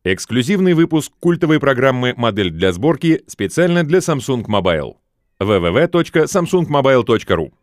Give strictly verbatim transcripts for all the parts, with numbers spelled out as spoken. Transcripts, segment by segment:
Эксклюзивный выпуск культовой программы «Модель для сборки» специально для Samsung Mobile. дабл ю дабл ю дабл ю точка самсунг мобайл точка ру.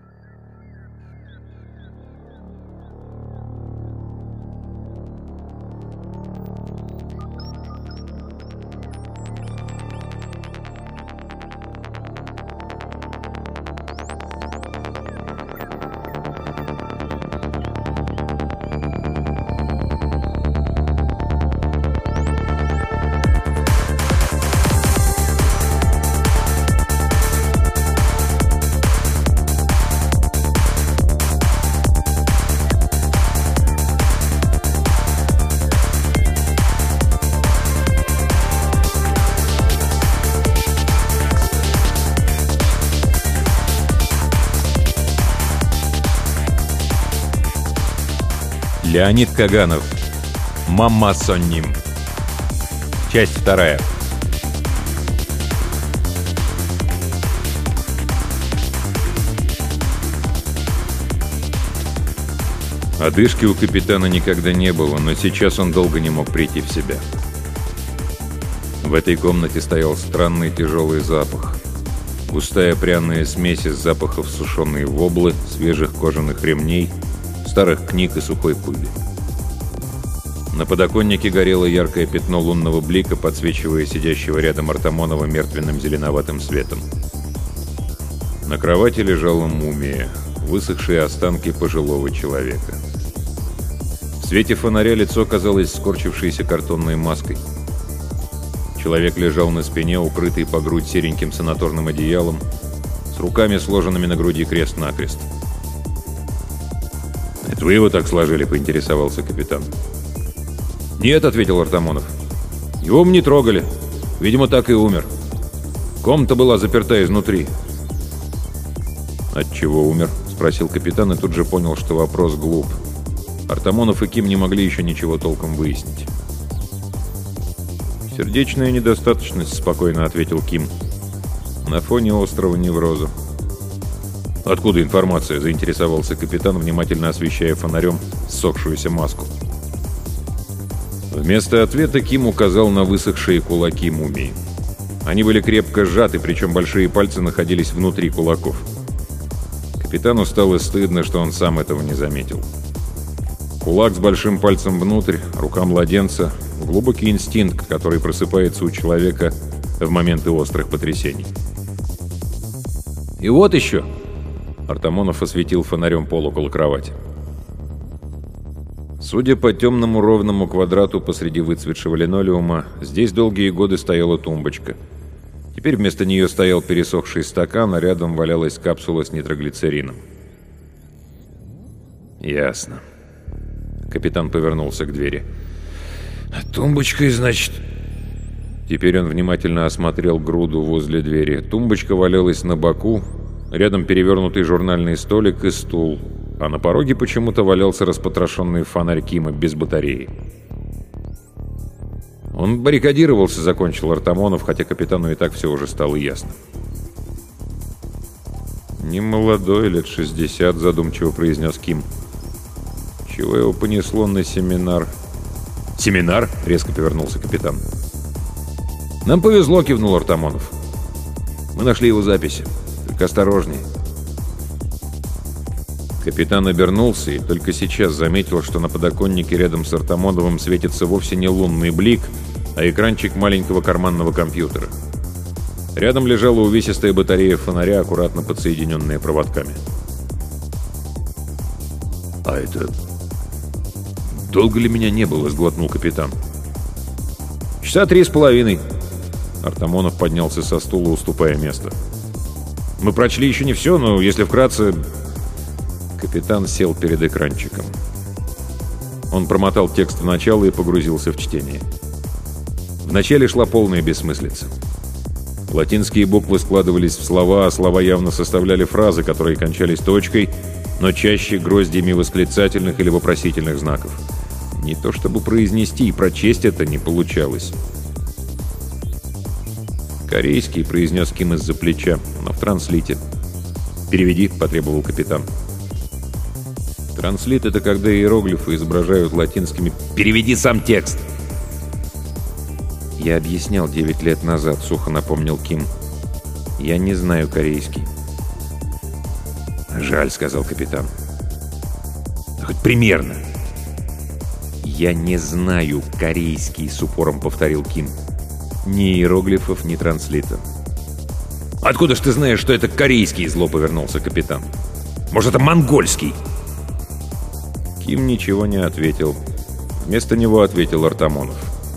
Леонид Каганов. Мамма Сонним. Часть вторая. Одышки у капитана никогда не было, но сейчас он долго не мог прийти в себя. В этой комнате стоял странный тяжелый запах. Густая пряная смесь из запахов сушеной воблы, свежих кожаных ремней, старых книг и сухой пыли. На подоконнике горело яркое пятно лунного блика, подсвечивая сидящего рядом Артамонова мертвенным зеленоватым светом. На кровати лежала мумия, высохшие останки пожилого человека. В свете фонаря лицо казалось скорчившейся картонной маской. Человек лежал на спине, укрытый по грудь сереньким санаторным одеялом, с руками сложенными на груди крест-накрест. «Это вы его так сложили?» — поинтересовался капитан. «Нет», — ответил Артамонов. «Его мы не трогали. Видимо, так и умер. Комната была заперта изнутри». «От чего умер?» — спросил капитан и тут же понял, что вопрос глуп. Артамонов и Ким не могли еще ничего толком выяснить. «Сердечная недостаточность», — спокойно ответил Ким. «На фоне острого невроза». «Откуда информация?» — заинтересовался капитан, внимательно освещая фонарем ссохшуюся маску. Вместо ответа Ким указал на высохшие кулаки мумии. Они были крепко сжаты, причем большие пальцы находились внутри кулаков. Капитану стало стыдно, что он сам этого не заметил. Кулак с большим пальцем внутрь, рука младенца — глубокий инстинкт, который просыпается у человека в моменты острых потрясений. «И вот еще!» — Артамонов осветил фонарем пол около кровати. Судя по темному ровному квадрату посреди выцветшего линолеума, здесь долгие годы стояла тумбочка. Теперь вместо нее стоял пересохший стакан, а рядом валялась капсула с нитроглицерином. «Ясно». Капитан повернулся к двери. «Тумбочкой, значит...» Теперь он внимательно осмотрел груду возле двери. Тумбочка валялась на боку, рядом перевернутый журнальный столик и стул, а на пороге почему-то валялся распотрошенный фонарь Кима без батареи. «Он баррикадировался», — закончил Артамонов, хотя капитану и так все уже стало ясно. «Не молодой, лет шестьдесят», — задумчиво произнес Ким. «Чего его понесло на семинар?» «Семинар?» — резко повернулся капитан. «Нам повезло», — кивнул Артамонов. «Мы нашли его записи. Только осторожней». Капитан обернулся и только сейчас заметил, что на подоконнике рядом с Артамоновым светится вовсе не лунный блик, а экранчик маленького карманного компьютера. Рядом лежала увесистая батарея фонаря, аккуратно подсоединенная проводками. «А это... долго ли меня не было?» — сглотнул капитан. «Часа три с половиной». Артамонов поднялся со стула, уступая место. «Мы прочли еще не все, но если вкратце...» Капитан сел перед экранчиком. Он промотал текст в начало и погрузился в чтение. Вначале шла полная бессмыслица. Латинские буквы складывались в слова, а слова явно составляли фразы, которые кончались точкой, но чаще гроздьями восклицательных или вопросительных знаков. Не то чтобы произнести и прочесть это не получалось. «Корейский», — произнес Ким из-за плеча, но в транслите. «Переведи», — потребовал капитан. Транслит — это когда иероглифы изображают латинскими... «Переведи сам текст!» «Я объяснял девять лет назад», — сухо напомнил Ким. «Я не знаю корейский». «Жаль», — сказал капитан. «Хоть примерно». «Я не знаю корейский», — с упором повторил Ким. «Ни иероглифов, ни транслита». «Откуда ж ты знаешь, что это корейский?» — зло повернулся капитан. «Может, это монгольский?» Ким ничего не ответил. Вместо него ответил Артамонов.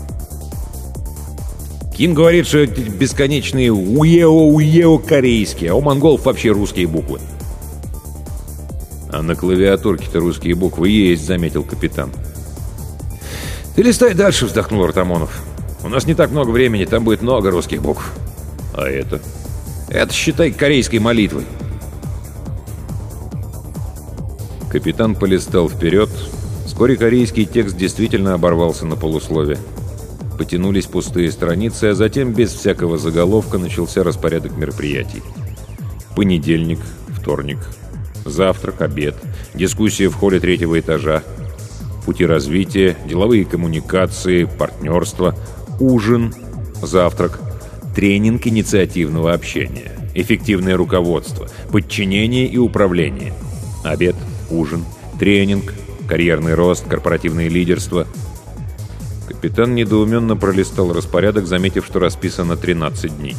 «Ким говорит, что эти бесконечные уео-уео корейские, а у монголов вообще русские буквы». «А на клавиатурке-то русские буквы есть», — заметил капитан. «Ты листай дальше», — вздохнул Артамонов. «У нас не так много времени, там будет много русских букв». «А это?» «Это, считай, корейской молитвой». Капитан полистал вперед. Вскоре корейский текст действительно оборвался на полуслове. Потянулись пустые страницы, а затем без всякого заголовка начался распорядок мероприятий. Понедельник, вторник, завтрак, обед, дискуссия в холле третьего этажа, пути развития, деловые коммуникации, партнерство, ужин, завтрак, тренинг инициативного общения, эффективное руководство, подчинение и управление, обед, ужин, тренинг, карьерный рост, корпоративное лидерство. Капитан недоуменно пролистал распорядок, заметив, что расписано тринадцать дней.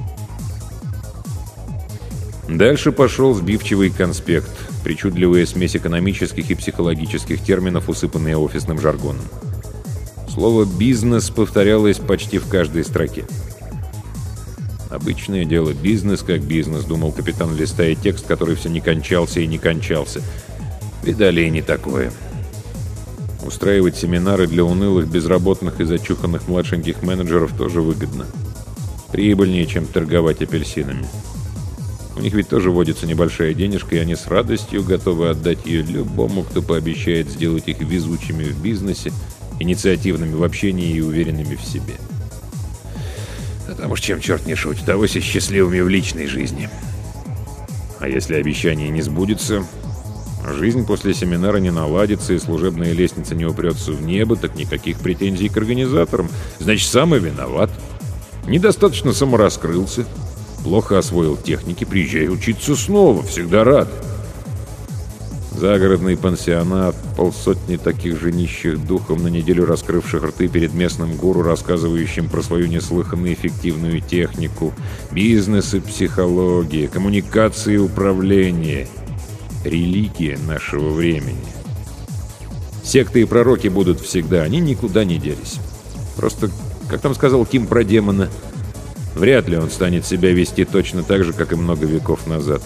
Дальше пошел сбивчивый конспект, причудливая смесь экономических и психологических терминов, усыпанная офисным жаргоном. Слово «бизнес» повторялось почти в каждой строке. «Обычное дело, бизнес как бизнес», — думал капитан, листая текст, который все не кончался и не кончался. Видали и не такое. Устраивать семинары для унылых, безработных и зачуханных младшеньких менеджеров тоже выгодно. Прибыльнее, чем торговать апельсинами. У них ведь тоже водится небольшая денежка, и они с радостью готовы отдать ее любому, кто пообещает сделать их везучими в бизнесе, инициативными в общении и уверенными в себе. Потому что чем черт не шутит, авось и счастливыми в личной жизни. А если обещание не сбудется, жизнь после семинара не наладится и служебная лестница не упрется в небо, так никаких претензий к организаторам. Значит, сам и виноват. Недостаточно самораскрылся. Плохо освоил техники, приезжай учиться снова, всегда рад. Загородный пансионат, полсотни таких же нищих духом, на неделю раскрывших рты перед местным гуру, рассказывающим про свою неслыханно эффективную технику, бизнес и психология, коммуникации и управление. Религия нашего времени. Секты и пророки будут всегда, они никуда не делись. Просто, как там сказал Ким про демона, вряд ли он станет себя вести точно так же, как и много веков назад.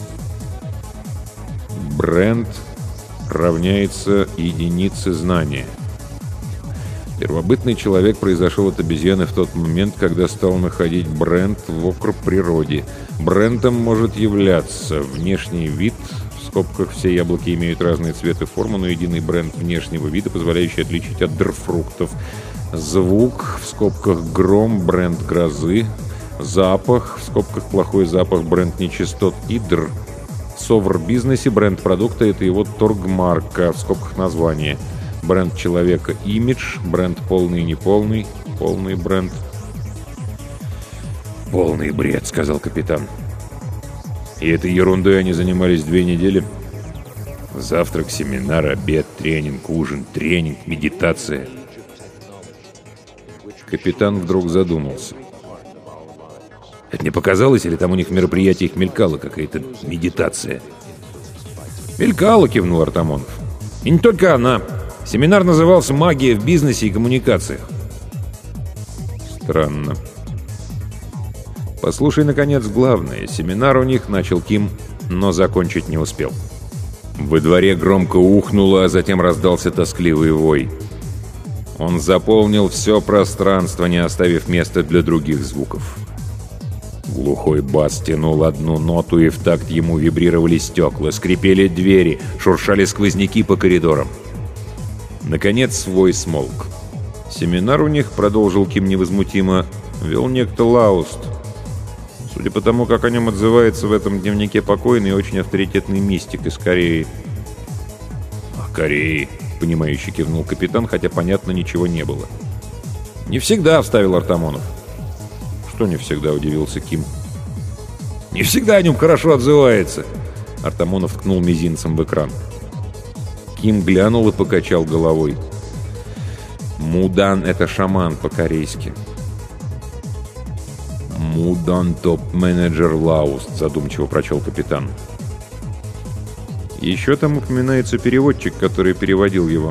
Бренд равняется единице знания. Первобытный человек произошел от обезьяны в тот момент, когда стал находить бренд в округ природе. Брендом может являться внешний вид, в скобках все яблоки имеют разные цветы и форму, но единый бренд внешнего вида, позволяющий отличить от дрфруктов. Звук, в скобках гром, бренд грозы. Запах, в скобках плохой запах, бренд нечистот. И др. В совр-бизнесе бренд продукта — это его торгмарка, в скобках название. Бренд человека — имидж, бренд полный и неполный, полный бренд. «Полный бред», — сказал капитан. «И этой ерундой они занимались две недели? Завтрак, семинар, обед, тренинг, ужин, тренинг, медитация». Капитан вдруг задумался. «Это не показалось, или там у них в мероприятиях мелькала какая-то медитация?» «Мелькала», — кивнул Артамонов. «И не только она. Семинар назывался «Магия в бизнесе и коммуникациях». «Странно. Послушай, наконец, главное. Семинар у них», — начал Ким, но закончить не успел. Во дворе громко ухнуло, а затем раздался тоскливый вой. Он заполнил все пространство, не оставив места для других звуков. Глухой бас тянул одну ноту, и в такт ему вибрировали стекла, скрипели двери, шуршали сквозняки по коридорам. Наконец свой смолк. Семинар у них, продолжил Ким невозмутимо, вел некто Лауст. Судя по тому, как о нем отзывается в этом дневнике покойный и очень авторитетный мистик из Кореи. «А Кореи», — понимающе кивнул капитан, хотя, понятно, ничего не было. «Не всегда», — вставил Артамонов. «Что не всегда?» — удивился Ким. «Не всегда о нем хорошо отзывается», — Артамонов ткнул мизинцем в экран. Ким глянул и покачал головой. «Мудан — это шаман по-корейски». «Мудан топ-менеджер Лауст», — задумчиво прочел капитан. Еще там упоминается переводчик, который переводил его.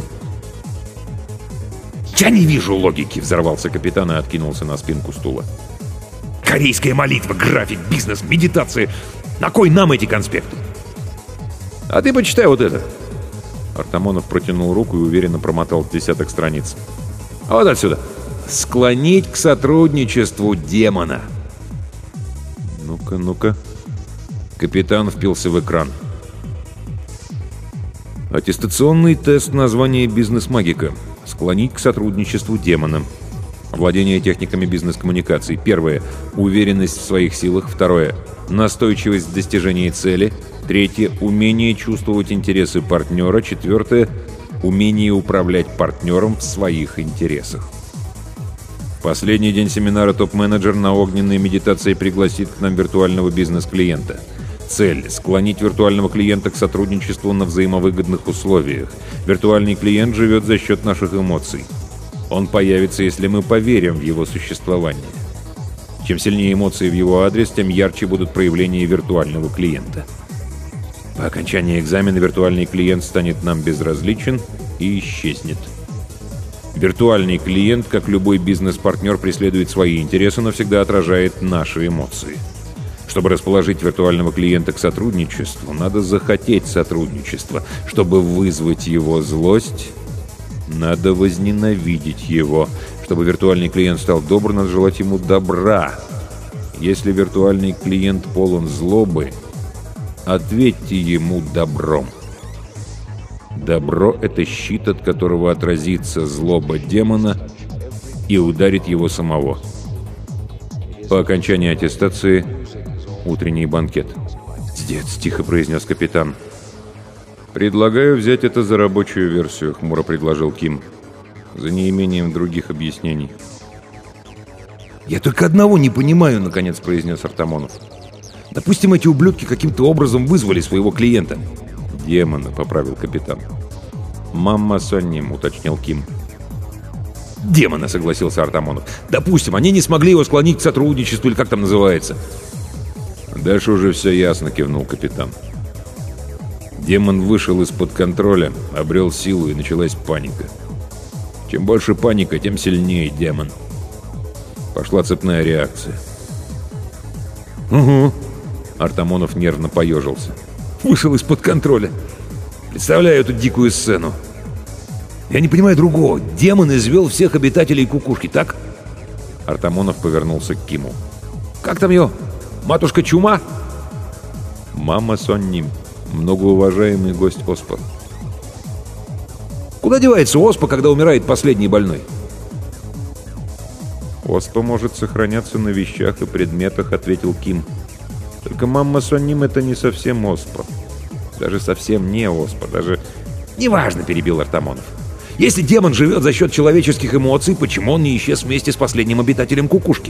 «Я не вижу логики!» — взорвался капитан и откинулся на спинку стула. «Корейская молитва, график, бизнес, медитация. На кой нам эти конспекты?» «А ты почитай вот это!» Артамонов протянул руку и уверенно промотал десяток страниц. «А вот отсюда! Склонить к сотрудничеству демона!» «Ну-ка, ну-ка!» Капитан впился в экран. Аттестационный тест названия «Бизнес-магика». Склонить к сотрудничеству демона. Владение техниками бизнес-коммуникаций. Первое. Уверенность в своих силах. Второе. Настойчивость в достижении цели. Третье. Умение чувствовать интересы партнера. Четвертое. Умение управлять партнером в своих интересах. Последний день семинара топ-менеджер на огненной медитации пригласит к нам виртуального бизнес-клиента. Цель – склонить виртуального клиента к сотрудничеству на взаимовыгодных условиях. Виртуальный клиент живет за счет наших эмоций. Он появится, если мы поверим в его существование. Чем сильнее эмоции в его адрес, тем ярче будут проявления виртуального клиента. По окончании экзамена виртуальный клиент станет нам безразличен и исчезнет. Виртуальный клиент, как любой бизнес-партнер, преследует свои интересы, но всегда отражает наши эмоции. Чтобы расположить виртуального клиента к сотрудничеству, надо захотеть сотрудничества. Чтобы вызвать его злость, надо возненавидеть его. Чтобы виртуальный клиент стал добр, надо желать ему добра. Если виртуальный клиент полон злобы, ответьте ему добром. Добро — это щит, от которого отразится злоба демона и ударит его самого. По окончании аттестации — утренний банкет. «Дец», — тихо произнес капитан. «Предлагаю взять это за рабочую версию», — хмуро предложил Ким. «За неимением других объяснений». «Я только одного не понимаю», — наконец произнес Артамонов. «Допустим, эти ублюдки каким-то образом вызвали своего клиента». «Демона», — поправил капитан. «Мамма Сонним», — уточнил Ким. «Демона», — согласился Артамонов. «Допустим, они не смогли его склонить к сотрудничеству, или как там называется». «Дальше уже все ясно», — кивнул капитан. Демон вышел из-под контроля, обрел силу, и началась паника. Чем больше паника, тем сильнее демон. Пошла цепная реакция. «Угу», — Артамонов нервно поежился. «Вышел из-под контроля. Представляю эту дикую сцену. Я не понимаю другого. Демон извел всех обитателей кукушки, так?» Артамонов повернулся к Киму. «Как там ее? Матушка Чума?» «Мама Сонним. Многоуважаемый гость Оспа». «Куда девается Оспа, когда умирает последний больной?» «Оспа может сохраняться на вещах и предметах», — ответил Ким. «Только мамма Сонним — это не совсем Оспа. Даже совсем не Оспа, даже...» «Неважно», — перебил Артамонов. «Если демон живет за счет человеческих эмоций, почему он не исчез вместе с последним обитателем кукушки?»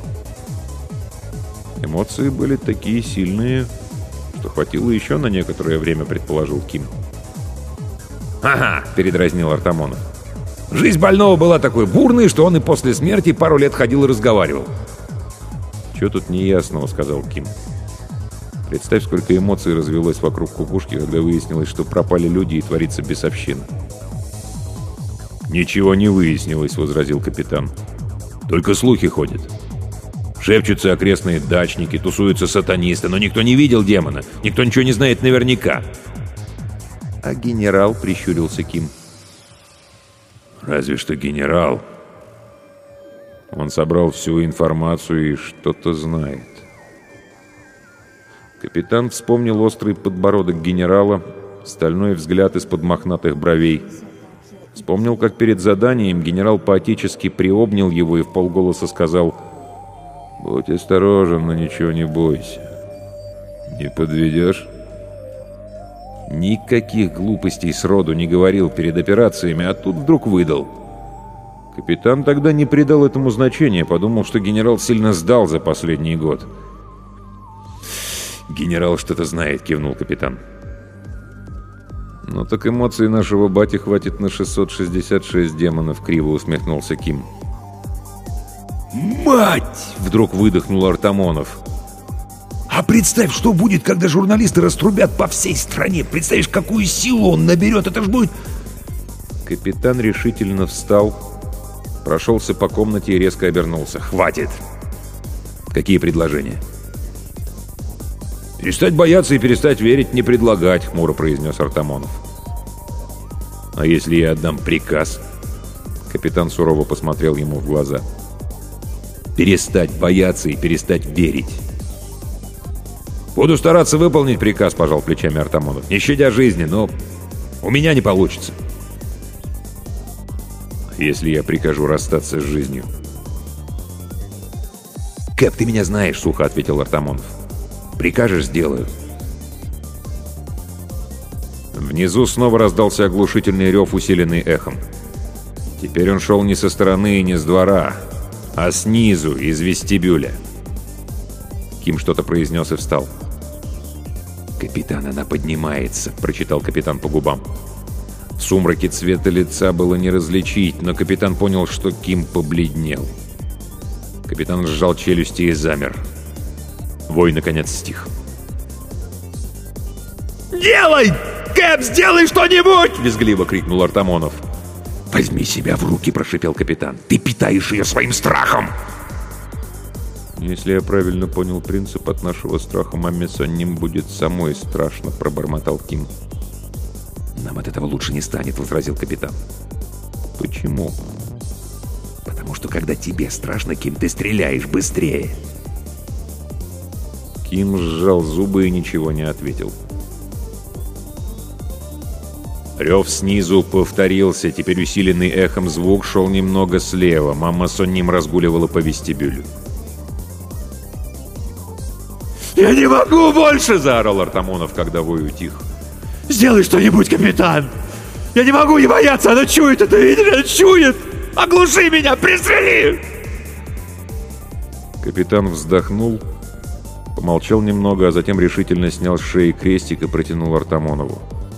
«Эмоции были такие сильные, что хватило еще на некоторое время», — предположил Ким. «Ага», — передразнил Артамонов. «Жизнь больного была такой бурной, что он и после смерти пару лет ходил и разговаривал». «Чего тут неясного», — сказал Ким. «Представь, сколько эмоций развелось вокруг кукушки, когда выяснилось, что пропали люди и творится бесовщина». «Ничего не выяснилось», — возразил капитан. «Только слухи ходят. Шепчутся окрестные дачники, тусуются сатанисты, но никто не видел демона, никто ничего не знает наверняка». «А генерал?» — прищурился Ким. «Разве что генерал. Он собрал всю информацию и что-то знает». Капитан вспомнил острый подбородок генерала, стальной взгляд из-под мохнатых бровей. Вспомнил, как перед заданием генерал по-отечески приобнял его и вполголоса сказал: «Будь осторожен, но ничего не бойся. Не подведешь?» Никаких глупостей сроду не говорил перед операциями, а тут вдруг выдал. Капитан тогда не придал этому значения, подумал, что генерал сильно сдал за последний год. «Генерал что-то знает», — кивнул капитан. «Ну так эмоций нашего бати хватит на шестьсот шестьдесят шесть демонов», — криво усмехнулся Ким. «Мать!» — вдруг выдохнул Артамонов. «А представь, что будет, когда журналисты раструбят по всей стране! Представишь, какую силу он наберет! Это ж будет...» Капитан решительно встал, прошелся по комнате и резко обернулся. «Хватит! Какие предложения?» «Перестать бояться и перестать верить, не предлагать», — хмуро произнес Артамонов. «А если я отдам приказ?» Капитан сурово посмотрел ему в глаза. «Перестать бояться и перестать верить». «Буду стараться выполнить приказ», — пожал плечами Артамонов, «не щадя жизни, но у меня не получится». «Если я прикажу расстаться с жизнью?» «Кэп, ты меня знаешь», — сухо ответил Артамонов. «Прикажешь — сделаю». Внизу снова раздался оглушительный рев, усиленный эхом. Теперь он шел не со стороны и не с двора, а снизу, из вестибюля. Ким что-то произнес и встал. «Капитан, она поднимается», — прочитал капитан по губам. В сумраке цвета лица было не различить, но капитан понял, что Ким побледнел. Капитан сжал челюсти и замер. Вой, наконец, стих. «Делай! Кэп, сделай что-нибудь!» — визгливо крикнул Артамонов. «Возьми себя в руки!» — прошипел капитан. «Ты питаешь ее своим страхом!» «Если я правильно понял принцип, от нашего страха маме Сонним будет самой страшно», — пробормотал Ким. «Нам от этого лучше не станет», — возразил капитан. «Почему?» «Потому что когда тебе страшно, Ким, ты стреляешь быстрее». Ким сжал зубы и ничего не ответил. Рев снизу повторился, теперь усиленный эхом звук шел немного слева. Мама Сонним разгуливала по вестибюлю. «Я не могу больше!» — заорал Артамонов, когда вой утих. «Сделай что-нибудь, капитан! Я не могу не бояться! Она чует это, видишь? Она чует! Оглуши меня! Пристрели!» Капитан вздохнул, помолчал немного, а затем решительно снял с шеи крестик и протянул Артамонову.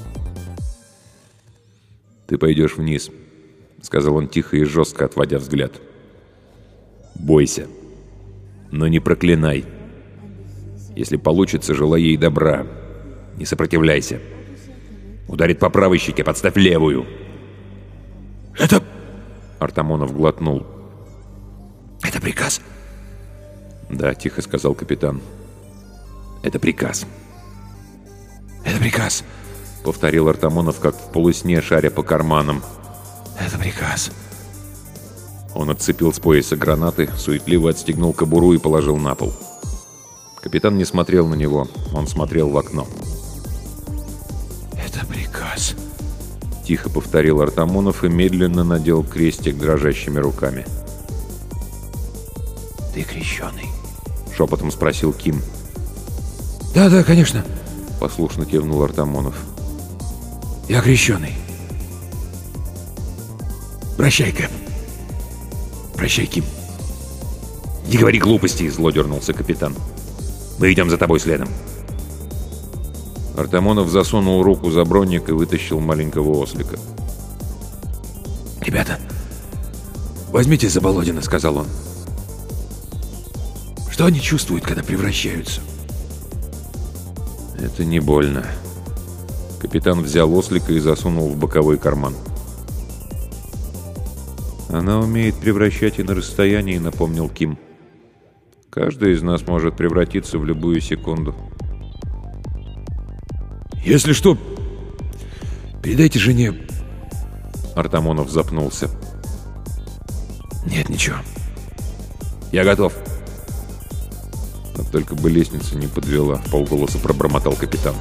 «Ты пойдешь вниз», — сказал он тихо и жестко, отводя взгляд. «Бойся, но не проклинай. Если получится, желай ей добра. Не сопротивляйся. Ударит по правой щеке, подставь левую». «Это...» — Артамонов глотнул. «Это приказ?» «Да», — тихо сказал капитан. «Это приказ». «Это приказ», — повторил Артамонов, как в полусне, шаря по карманам. «Это приказ». Он отцепил с пояса гранаты, суетливо отстегнул кобуру и положил на пол. Капитан не смотрел на него, он смотрел в окно. «Это приказ», — тихо повторил Артамонов и медленно надел крестик дрожащими руками. «Ты крещеный?» — шепотом спросил Ким. «Да, да, конечно», — послушно кивнул Артамонов. «Я крещеный. Прощай, Кэп. Прощай, Ким». «Не говори глупостей!» — зло дернулся капитан. «Мы идем за тобой следом». Артамонов засунул руку за броник и вытащил маленького ослика. «Ребята, возьмите Заболодина», — сказал он. «Что они чувствуют, когда превращаются?» «Это не больно». Капитан взял ослика и засунул в боковой карман. «Она умеет превращать и на расстоянии», — напомнил Ким. «Каждый из нас может превратиться в любую секунду». «Если что, передайте жене...» Артамонов запнулся. «Нет, ничего. Я готов». «Но только бы лестница не подвела», — вполголоса пробормотал капитан.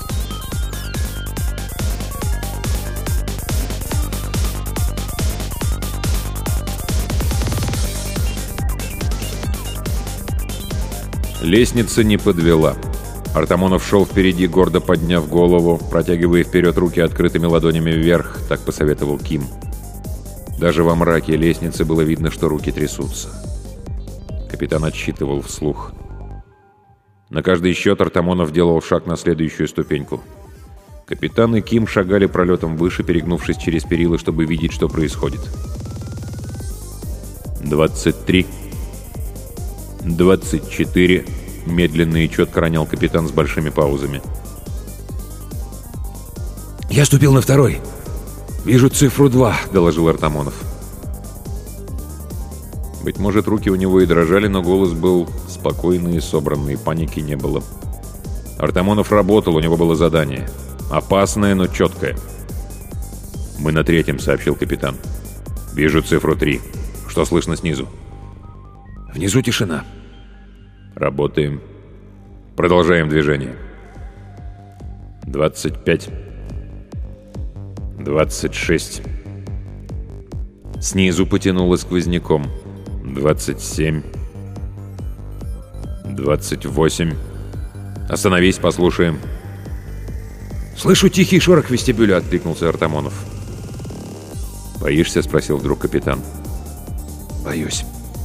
Лестница не подвела. Артамонов шел впереди, гордо подняв голову, протягивая вперед руки открытыми ладонями вверх, так посоветовал Ким. Даже во мраке лестницы было видно, что руки трясутся. Капитан отсчитывал вслух. На каждый счет Артамонов делал шаг на следующую ступеньку. Капитан и Ким шагали пролетом выше, перегнувшись через перила, чтобы видеть, что происходит. «Двадцать три. Двадцать четыре», — медленно и четко ронял капитан с большими паузами. «Я ступил на второй. Вижу цифру два», — доложил Артамонов. Быть может, руки у него и дрожали, но голос был спокойный и собранный, паники не было. Артамонов работал, у него было задание. Опасное, но четкое. «Мы на третьем», — сообщил капитан. «Вижу цифру три. Что слышно снизу?» «Внизу тишина». «Работаем. Продолжаем движение. Двадцать пять. Двадцать шесть». Снизу потянуло сквозняком. Двадцать семь. Двадцать восемь. «Остановись, послушаем». «Слышу тихий шорох вестибюля», — откликнулся Артамонов. «Боишься?» — спросил вдруг капитан. «Боюсь».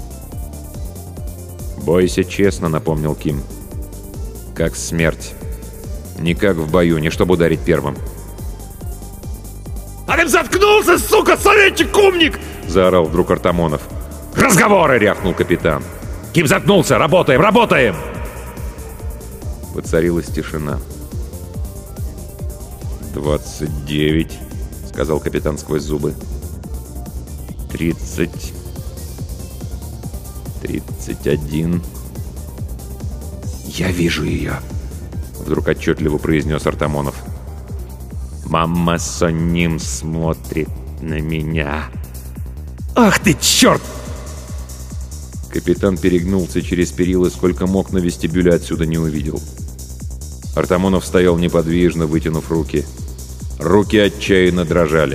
«Бойся честно», — напомнил Ким. «Как смерть. Не как в бою, не чтобы ударить первым». «А ты заткнулся, сука, советчик-умник!» — заорал вдруг Артамонов. «Разговоры!» — рявкнул капитан. «Ким заткнулся! Работаем, работаем!» Воцарилась тишина. «Двадцать девять», — сказал капитан сквозь зубы. «Тридцать. Тридцать один». «Я вижу ее», — вдруг отчетливо произнес Артамонов. «Мама Сонним смотрит на меня». «Ах ты, черт!» Капитан перегнулся через перила, сколько мог, но вестибюля отсюда не увидел. Артамонов стоял неподвижно, вытянув руки. Руки отчаянно дрожали.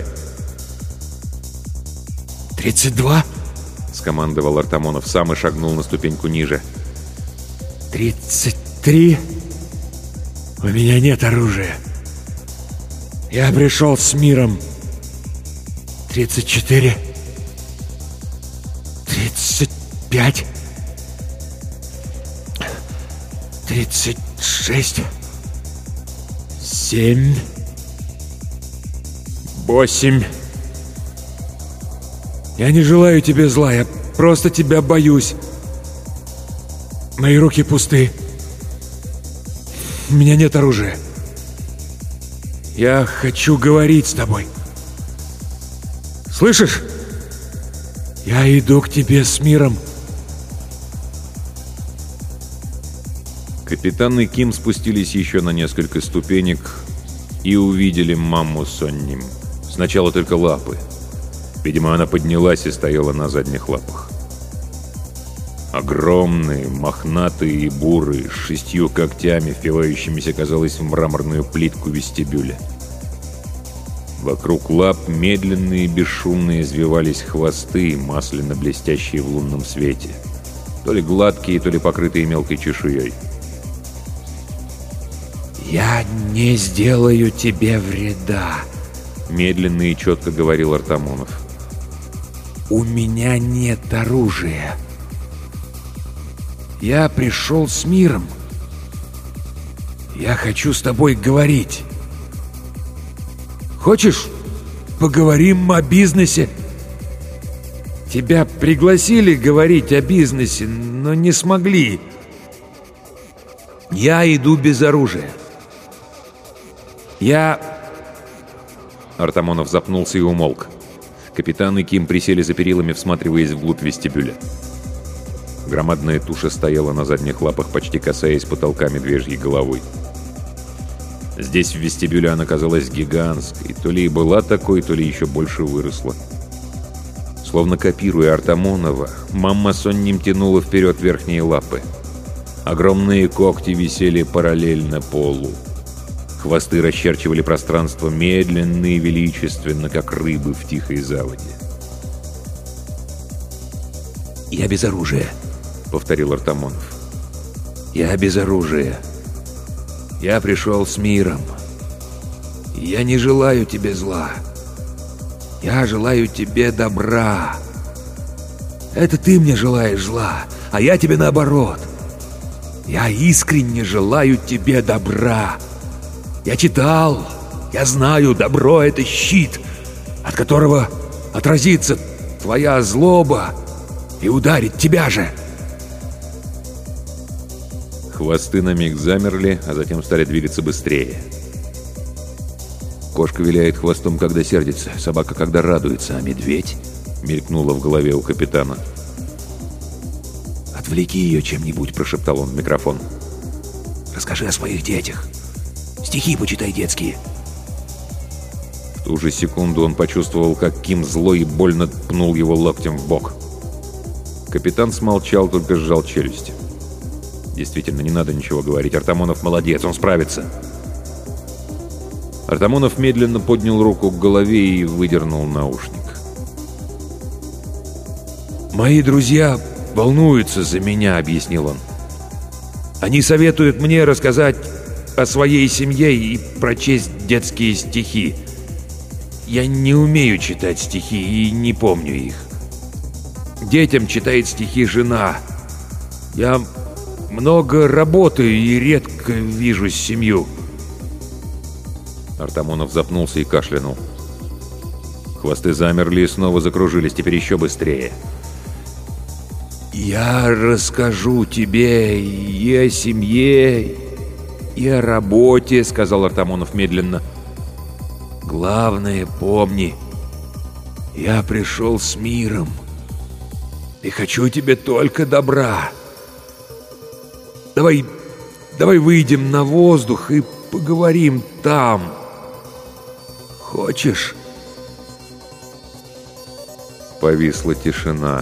«Тридцать два?» — скомандовал Артамонов сам и шагнул на ступеньку ниже. «Тридцать три? У меня нет оружия. Я пришел с миром. Тридцать четыре? Тридцать пять? Тридцать шесть? Семь? Восемь? Я не желаю тебе зла, я просто тебя боюсь. Мои руки пусты. У меня нет оружия. Я хочу говорить с тобой. Слышишь? Я иду к тебе с миром. Капитан и Ким спустились еще на несколько ступенек и увидели маму Сонним. Сначала только лапы. Видимо, она поднялась и стояла на задних лапах. Огромные, мохнатые и бурые, с шестью когтями, впивающимися, казалось, в мраморную плитку вестибюля. Вокруг лап медленные и бесшумно извивались хвосты, масляно-блестящие в лунном свете. То ли гладкие, то ли покрытые мелкой чешуей. «Я не сделаю тебе вреда», — медленно и четко говорил Артамонов. «У меня нет оружия. Я пришел с миром. Я хочу с тобой говорить. Хочешь, поговорим о бизнесе? Тебя пригласили говорить о бизнесе, но не смогли. Я иду без оружия. Я...» Артамонов запнулся и умолк. Капитан и Ким присели за перилами, всматриваясь вглубь вестибюля. Громадная туша стояла на задних лапах, почти касаясь потолка медвежьей головой. Здесь, в вестибюле, она казалась гигантской. То ли и была такой, то ли еще больше выросла. Словно копируя Артамонова, мамма Сонним тянула вперед верхние лапы. Огромные когти висели параллельно полу. Хвосты расчерчивали пространство медленно и величественно, как рыбы в тихой заводе. «Я без оружия», — повторил Артамонов. «Я без оружия. Я пришел с миром. Я не желаю тебе зла. Я желаю тебе добра. Это ты мне желаешь зла, а я тебе наоборот. Я искренне желаю тебе добра. Я читал, я знаю, добро — это щит, от которого отразится твоя злоба и ударит тебя же. Хвосты на миг замерли, а затем стали двигаться быстрее. Кошка виляет хвостом, когда сердится, собака, когда радуется, а медведь мелькнуло в голове у капитана. «Отвлеки ее чем-нибудь», — прошептал он в микрофон. «Расскажи о своих детях. Стихи почитай детские». В ту же секунду он почувствовал, как Ким зло и больно пнул его локтем в бок. Капитан смолчал, только сжал челюсть. Действительно, не надо ничего говорить. Артамонов молодец, он справится. Артамонов медленно поднял руку к голове и выдернул наушник. «Мои друзья волнуются за меня», — объяснил он. «Они советуют мне рассказать о своей семье и прочесть детские стихи. Я не умею читать стихи и не помню их. Детям читает стихи жена. Я много работаю и редко вижу семью». Артамонов запнулся и кашлянул. Хвосты замерли и снова закружились, теперь еще быстрее. «Я расскажу тебе и о семье, и о работе», — сказал Артамонов медленно. «Главное, помни, я пришел с миром и хочу тебе только добра. Давай, давай выйдем на воздух и поговорим там. Хочешь?» Повисла тишина.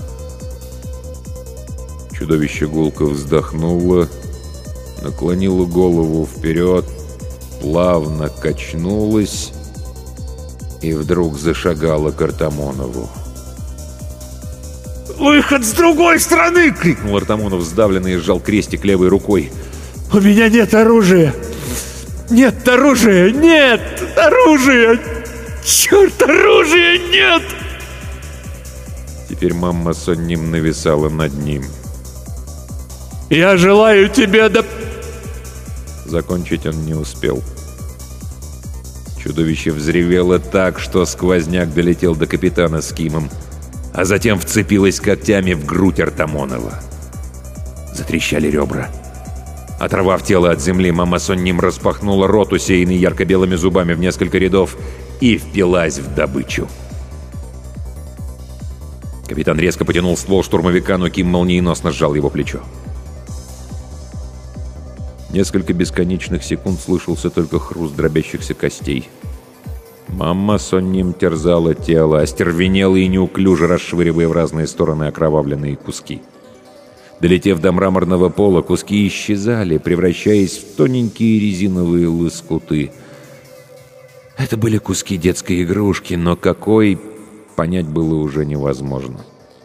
Чудовище гулко вздохнуло, наклонило голову вперед, плавно качнулось и вдруг зашагало к Артамонову. «Выход с другой стороны!» — крикнул Артамонов, сдавленно, и сжал крестик левой рукой. «У меня нет оружия! Нет оружия! Нет оружия! Черт, оружия нет!» Теперь мамма Сонним нависала над ним. «Я желаю тебе да...» Закончить он не успел. Чудовище взревело так, что сквозняк долетел до капитана с Кимом, а затем вцепилось когтями в грудь Артамонова. Затрещали ребра. Оторвав тело от земли, мама Сонним распахнула рот, усеянный ярко-белыми зубами в несколько рядов, и впилась в добычу. Капитан резко потянул ствол штурмовика, но Ким молниеносно сжал его плечо. Несколько бесконечных секунд слышался только хруст дробящихся костей. Мамма Сонним терзала тело, остервенела и неуклюже расшвыривая в разные стороны окровавленные куски. Долетев до мраморного пола, куски исчезали, превращаясь в тоненькие резиновые лоскуты. Это были куски детской игрушки, но какой, понять было уже невозможно.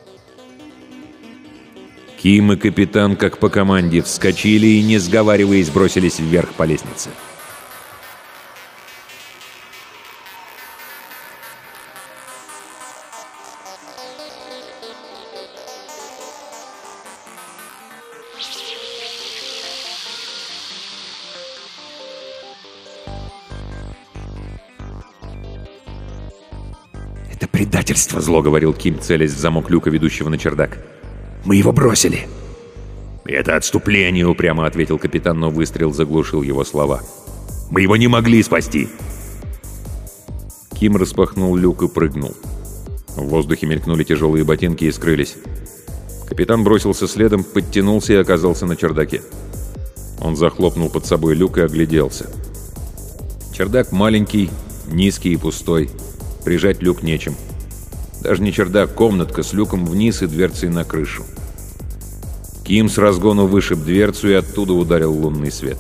Ким и капитан, как по команде, вскочили и, не сговариваясь, бросились вверх по лестнице. «Это предательство», — зло говорил Ким, целясь в замок люка, ведущего на чердак. «Мы его бросили». «Это отступление», — упрямо ответил капитан, но выстрел заглушил его слова. «Мы его не могли спасти». Ким распахнул люк и прыгнул. В воздухе мелькнули тяжелые ботинки и скрылись. Капитан бросился следом, подтянулся и оказался на чердаке. Он захлопнул под собой люк и огляделся. Чердак маленький, низкий и пустой. Прижать люк нечем. Даже не чердак, комнатка с люком вниз и дверцей на крышу. Ким с разгону вышиб дверцу и оттуда ударил лунный свет.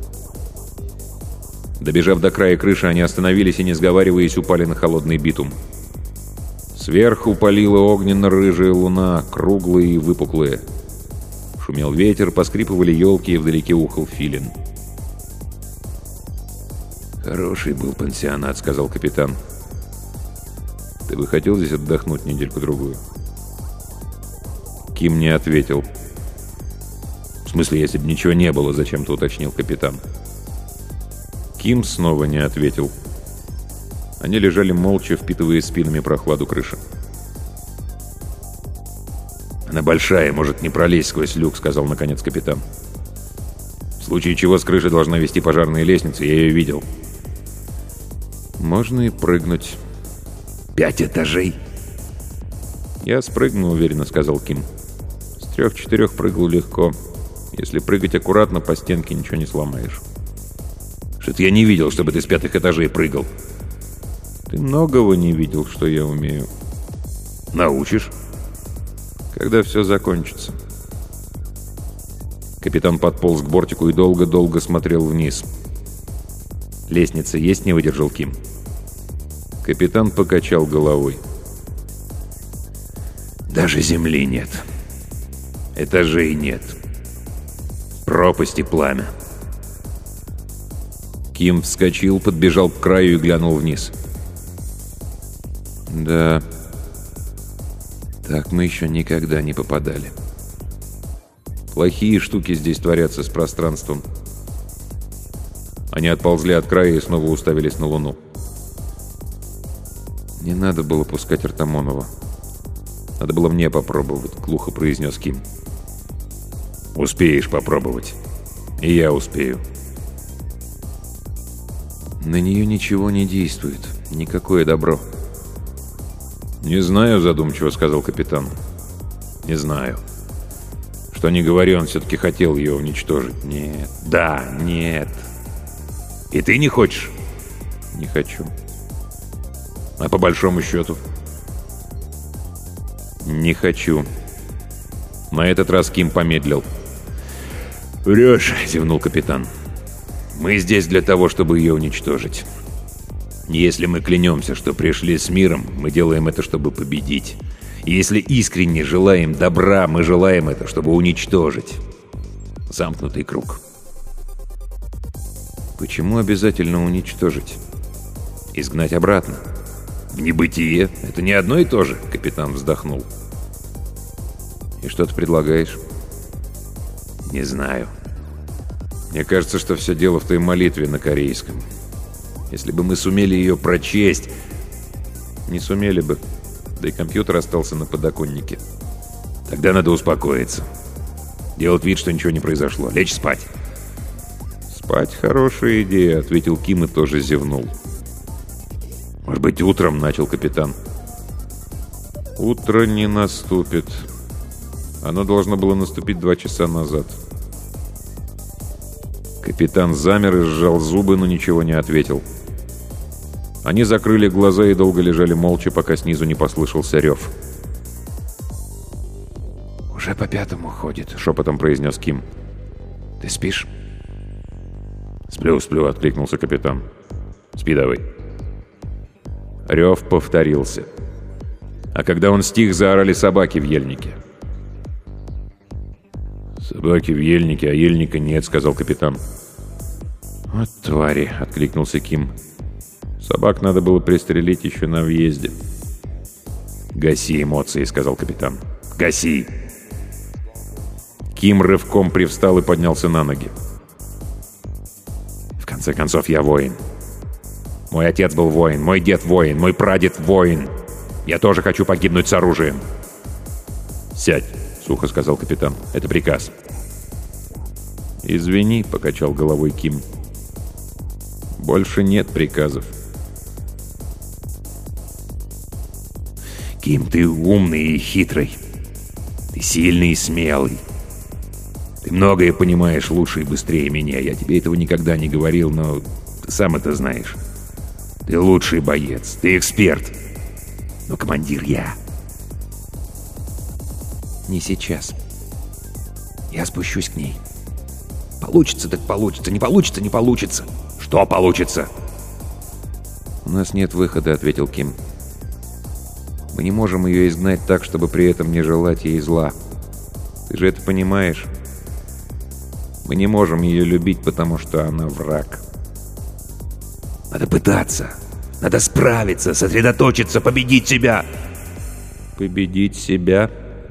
Добежав до края крыши, они остановились и, не сговариваясь, упали на холодный битум. Сверху палила огненно-рыжая луна, круглая и выпуклая. Шумел ветер, поскрипывали елки, и вдалеке ухал филин. «Хороший был пансионат», — сказал капитан. Ты бы хотел здесь отдохнуть недельку-другую?» Ким не ответил. «В смысле, если бы ничего не было?» — зачем-то уточнил капитан. Ким снова не ответил. Они лежали молча, впитывая спинами прохладу крыши. «Она большая, может не пролезть сквозь люк», — сказал наконец капитан. «В случае чего с крыши должна вести пожарная лестница, я ее видел». «Можно и прыгнуть». «Пять этажей?» «Я спрыгну, уверенно», — сказал Ким. «С трех-четырех прыгал легко. Если прыгать аккуратно, по стенке ничего не сломаешь». «Что-то я не видел, чтобы ты с пятых этажей прыгал». «Ты многого не видел, что я умею». «Научишь?» «Когда все закончится». Капитан подполз к бортику и долго-долго смотрел вниз. «Лестница есть?» — не выдержал Ким. Капитан покачал головой. «Даже земли нет. Этажей нет. Пропасть и пламя». Ким вскочил, подбежал к краю и глянул вниз. «Да, так мы еще никогда не попадали. Плохие штуки здесь творятся с пространством». Они отползли от края и снова уставились на Луну. «Не надо было пускать Артамонова. Надо было мне попробовать», — глухо произнес Ким. «Успеешь попробовать. И я успею». «На нее ничего не действует. Никакое добро». «Не знаю», — задумчиво сказал капитан. «Не знаю. Что ни говори, он все-таки хотел ее уничтожить». «Нет». «Да, нет». «И ты не хочешь?» «Не хочу». «А по большому счету?» «Не хочу». На этот раз Ким помедлил. «Врешь», — зевнул капитан. «Мы здесь для того, чтобы ее уничтожить. Если мы клянемся, что пришли с миром, мы делаем это, чтобы победить. И если искренне желаем добра, мы желаем это, чтобы уничтожить. Замкнутый круг». «Почему обязательно уничтожить? Изгнать обратно?» «В небытие. Это не одно и то же», — капитан вздохнул. «И что ты предлагаешь?» «Не знаю. Мне кажется, что все дело в той молитве на корейском. Если бы мы сумели ее прочесть...» «Не сумели бы. Да и компьютер остался на подоконнике». «Тогда надо успокоиться. Делать вид, что ничего не произошло. Лечь спать». «Спать — хорошая идея», — ответил Ким и тоже зевнул. «Может быть, утром?» — начал капитан. «Утро не наступит. Оно должно было наступить два часа назад». Капитан замер и сжал зубы, но ничего не ответил. Они закрыли глаза и долго лежали молча, пока снизу не послышался рев. «Уже по пятому ходит», — шепотом произнес Ким. «Ты спишь?» «Сплю, сплю», — откликнулся капитан. «Спи давай». Рев повторился. А когда он стих, заорали собаки в ельнике. «Собаки в ельнике, а ельника нет», — сказал капитан. «Вот твари», — откликнулся Ким. «Собак надо было пристрелить еще на въезде». «Гаси эмоции», — сказал капитан. «Гаси!» Ким рывком привстал и поднялся на ноги. «В конце концов, я воин. Мой отец был воин, мой дед воин, мой прадед воин. Я тоже хочу погибнуть с оружием». «Сядь», — сухо сказал капитан. «Это приказ». «Извини», — покачал головой Ким. «Больше нет приказов». «Ким, ты умный и хитрый. Ты сильный и смелый. Ты многое понимаешь лучше и быстрее меня. Я тебе этого никогда не говорил, но ты сам это знаешь. Ты лучший боец, ты эксперт. Но командир я». «Не сейчас. Я спущусь к ней. Получится так получится, не получится не получится». «Что получится?» «У нас нет выхода», — ответил Ким. «Мы не можем ее изгнать так, чтобы при этом не желать ей зла. Ты же это понимаешь? Мы не можем ее любить, потому что она враг». «Надо пытаться. Надо справиться, сосредоточиться, победить себя. Победить себя?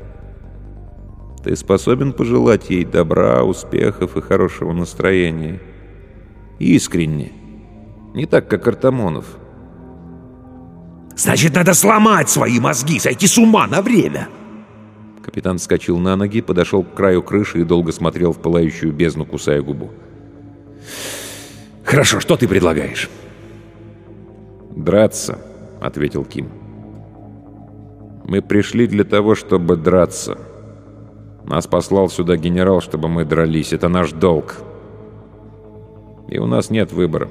Ты способен пожелать ей добра, успехов и хорошего настроения? Искренне. Не так, как Артамонов. Значит, надо сломать свои мозги, сойти с ума на время. Капитан вскочил на ноги, подошел к краю крыши и долго смотрел в пылающую бездну, кусая губу. «Хорошо, что ты предлагаешь?» «Драться», — ответил Ким. «Мы пришли для того, чтобы драться. Нас послал сюда генерал, чтобы мы дрались. Это наш долг. И у нас нет выбора».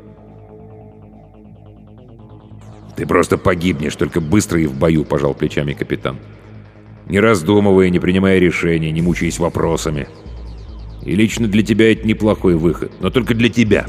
«Ты просто погибнешь, только быстро и в бою», — пожал плечами капитан. «Не раздумывая, не принимая решений, не мучаясь вопросами. И лично для тебя это неплохой выход, но только для тебя».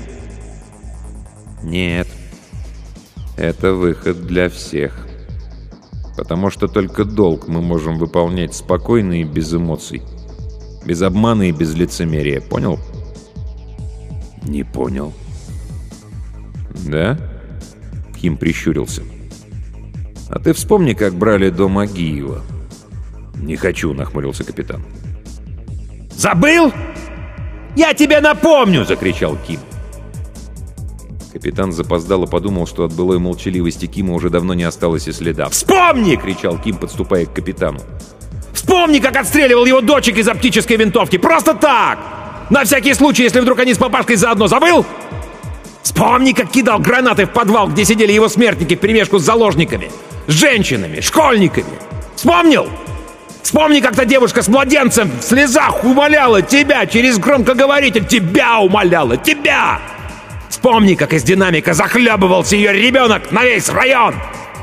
«Нет, это выход для всех. Потому что только долг мы можем выполнять спокойно и без эмоций. Без обмана и без лицемерия. Понял?» «Не понял». «Да?» — Ким прищурился. «А ты вспомни, как брали дом Агиева». «Не хочу», — нахмурился капитан. «Забыл? Я тебе напомню!» — закричал Ким. Капитан запоздало подумал, что от былой молчаливости Кима уже давно не осталось и следа. «Вспомни!» — кричал Ким, подступая к капитану. «Вспомни, как отстреливал его дочек из оптической винтовки! Просто так! На всякий случай, если вдруг они с папашкой заодно. Забыл? Вспомни, как кидал гранаты в подвал, где сидели его смертники вперемешку с заложниками, с женщинами, школьниками! Вспомнил? Вспомни, как та девушка с младенцем в слезах умоляла тебя через громкоговоритель! Тебя умоляла! Тебя! Вспомни, как из динамика захлебывался ее ребенок на весь район!»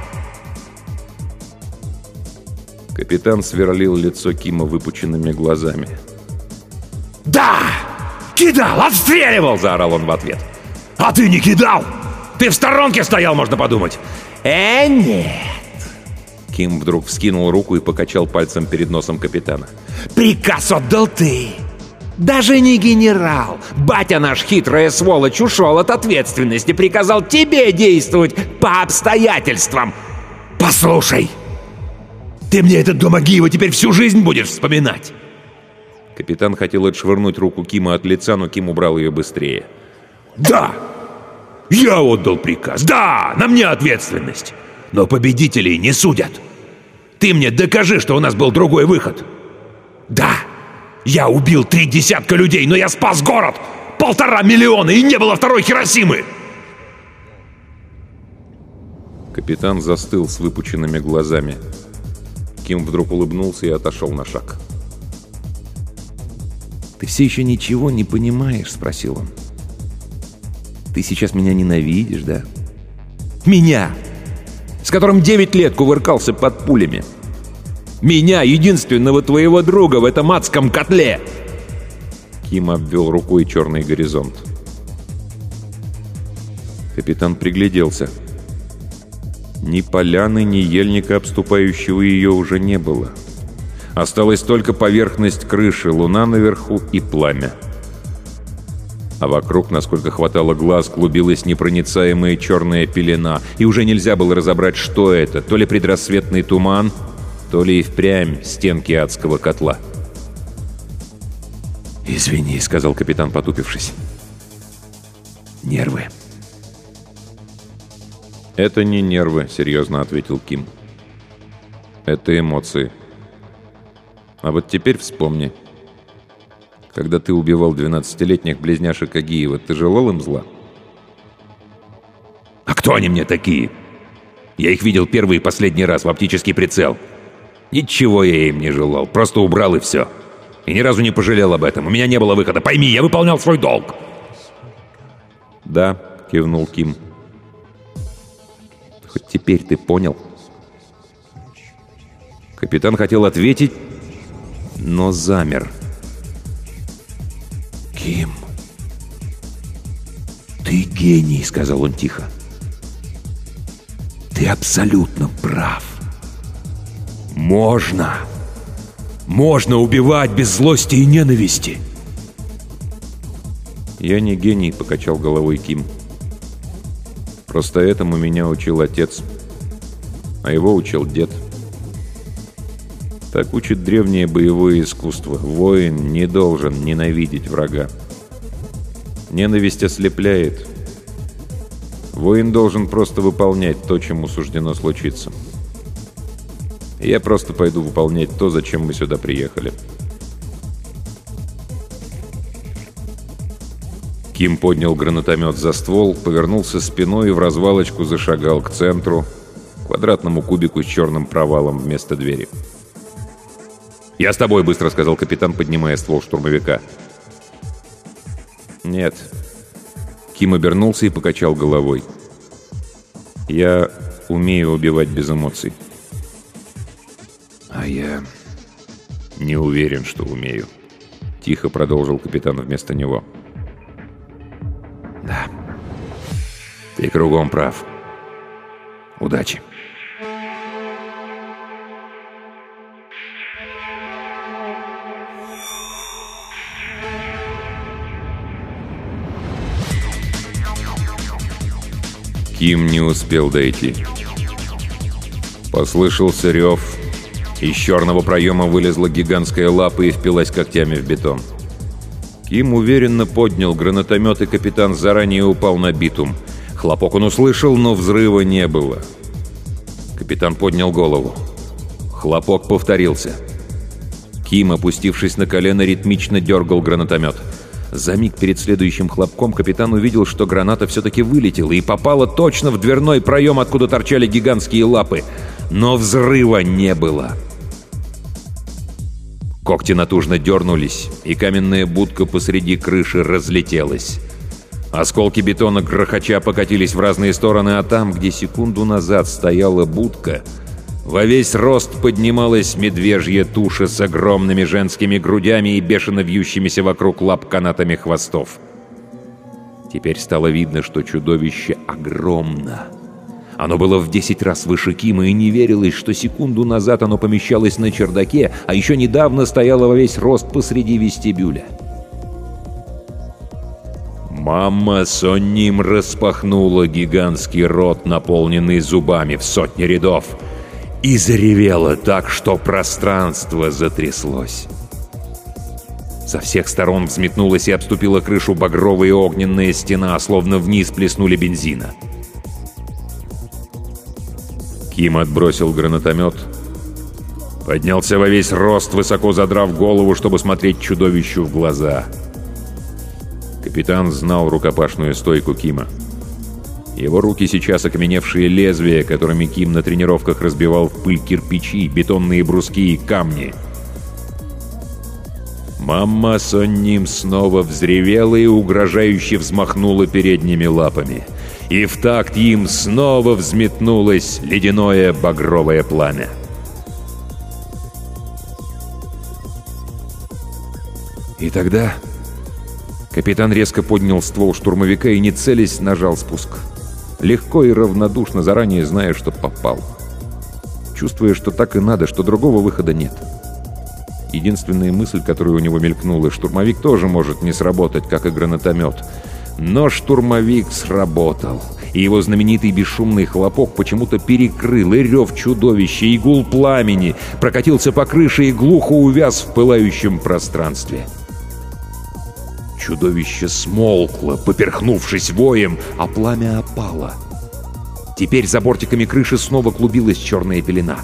Капитан сверлил лицо Кима выпученными глазами. «Да! Кидал! Отстреливал!» — заорал он в ответ. «А ты не кидал! Ты в сторонке стоял, можно подумать!» «Э, нет!» Ким вдруг вскинул руку и покачал пальцем перед носом капитана. «Приказ отдал ты! Даже не генерал! Батя наш, хитрая сволочь, ушел от ответственности, приказал тебе действовать по обстоятельствам! Послушай! Ты мне этот дом Агиева теперь всю жизнь будешь вспоминать!» Капитан хотел отшвырнуть руку Кима от лица, но Ким убрал ее быстрее. «Да! Я отдал приказ! Да! На мне ответственность! Но победителей не судят! Ты мне докажи, что у нас был другой выход! Да! Я убил три десятка людей, но я спас город! Полтора миллиона, и не было второй Хиросимы!» Капитан застыл с выпученными глазами. Ким вдруг улыбнулся и отошел на шаг. «Ты все еще ничего не понимаешь?» — спросил он. «Ты сейчас меня ненавидишь, да? Меня, с которым девять лет кувыркался под пулями! Меня, единственного твоего друга в этом адском котле!» Ким обвел рукой черный горизонт. Капитан пригляделся. Ни поляны, ни ельника, обступающего ее, уже не было. Осталась только поверхность крыши, луна наверху и пламя. А вокруг, насколько хватало глаз, клубилась непроницаемая черная пелена, и уже нельзя было разобрать, что это, то ли предрассветный туман, то ли и впрямь стенки адского котла. «Извини», — сказал капитан, потупившись. «Нервы». «Это не нервы», — серьезно ответил Ким. «Это эмоции. А вот теперь вспомни. Когда ты убивал двенадцатилетних близняшек Агиева, ты желал им зла?» «А кто они мне такие? Я их видел первый и последний раз в оптический прицел. Ничего я им не желал, просто убрал и все. И ни разу не пожалел об этом. У меня не было выхода. Пойми, я выполнял свой долг». «Да», — кивнул Ким. «Хоть теперь ты понял?» Капитан хотел ответить, но замер. «Ким, ты гений», — сказал он тихо. «Ты абсолютно прав. Можно. Можно убивать без злости и ненависти». «Я не гений», — покачал головой Ким. Просто этому меня учил отец, а его учил дед. Так учит древнее боевое искусство. Воин не должен ненавидеть врага. Ненависть ослепляет. Воин должен просто выполнять то, чему суждено случиться. Я просто пойду выполнять то, зачем мы сюда приехали. Ким поднял гранатомет за ствол, повернулся спиной и в развалочку зашагал к центру, квадратному кубику с черным провалом вместо двери. «Я с тобой», — быстро сказал капитан, поднимая ствол штурмовика. «Нет». Ким обернулся и покачал головой. «Я умею убивать без эмоций». «А я не уверен, что умею», — тихо продолжил капитан вместо него. «Да, ты кругом прав. Удачи». Ким не успел дойти. Послышался рев. Из черного проема вылезла гигантская лапа и впилась когтями в бетон. Ким уверенно поднял гранатомет, и капитан заранее упал на битум. Хлопок он услышал, но взрыва не было. Капитан поднял голову. Хлопок повторился. Ким, опустившись на колено, ритмично дергал гранатомет. За миг перед следующим хлопком капитан увидел, что граната все-таки вылетела и попала точно в дверной проем, откуда торчали гигантские лапы. Но взрыва не было. Когти натужно дернулись, и каменная будка посреди крыши разлетелась. Осколки бетона грохоча покатились в разные стороны, а там, где секунду назад стояла будка, во весь рост поднималась медвежья туша с огромными женскими грудями и бешено вьющимися вокруг лап канатами хвостов. Теперь стало видно, что чудовище огромно. Оно было в десять раз выше Кима, и не верилось, что секунду назад оно помещалось на чердаке, а еще недавно стояло во весь рост посреди вестибюля. Мама Сонним распахнула гигантский рот, наполненный зубами в сотни рядов, и заревела так, что пространство затряслось. Со всех сторон взметнулась и обступила крышу багровая огненная стена, словно вниз плеснули бензина. Ким отбросил гранатомет, поднялся во весь рост, высоко задрав голову, чтобы смотреть чудовищу в глаза. Капитан знал рукопашную стойку Кима. Его руки сейчас окаменевшие лезвия, которыми Ким на тренировках разбивал в пыль кирпичи, бетонные бруски и камни. Мама Сонним снова взревела и угрожающе взмахнула передними лапами. И в такт им снова взметнулось ледяное багровое пламя. И тогда капитан резко поднял ствол штурмовика и, не целясь, нажал спуск. Легко и равнодушно, заранее зная, что попал. Чувствуя, что так и надо, что другого выхода нет. Единственная мысль, которая у него мелькнула: штурмовик тоже может не сработать, как и гранатомет. Но штурмовик сработал, и его знаменитый бесшумный хлопок почему-то перекрыл и рев чудовища, и гул пламени, прокатился по крыше и глухо увяз в пылающем пространстве. Чудовище смолкло, поперхнувшись воем, а пламя опало. Теперь за бортиками крыши снова клубилась черная пелена.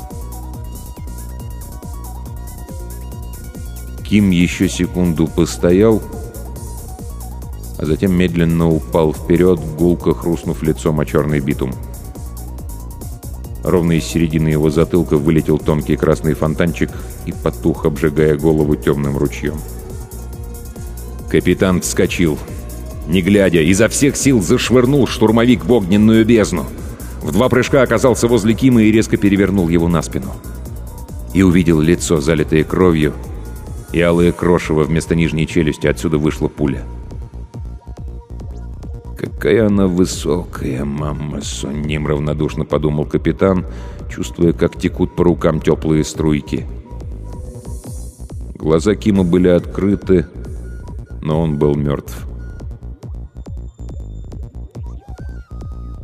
Ким еще секунду постоял, а затем медленно упал вперед, гулко хрустнув лицом о черный битум. Ровно из середины его затылка вылетел тонкий красный фонтанчик и потух, обжигая голову темным ручьем. Капитан вскочил. Не глядя, изо всех сил зашвырнул штурмовик в огненную бездну. В два прыжка оказался возле Кима и резко перевернул его на спину. И увидел лицо, залитое кровью, и алое крошево вместо нижней челюсти. Отсюда вышла пуля. «Какая она высокая, мама Сонним», — равнодушно подумал капитан, чувствуя, как текут по рукам теплые струйки. Глаза Кима были открыты, но он был мертв.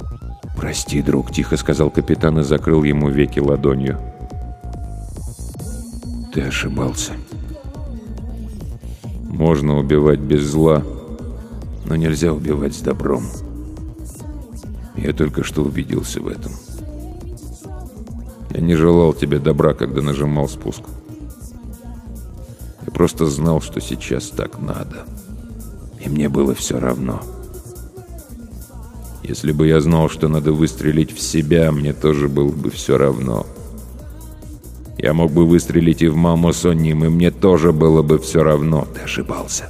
«Прости, друг», — тихо сказал капитан и закрыл ему веки ладонью. «Ты ошибался. Можно убивать без зла, но нельзя убивать с добром. Я только что убедился в этом. Я не желал тебе добра, когда нажимал спуск. Я просто знал, что сейчас так надо. И мне было все равно. Если бы я знал, что надо выстрелить в себя, мне тоже было бы все равно. Я мог бы выстрелить и в маму Сонним, и мне тоже было бы все равно. Ты ошибался.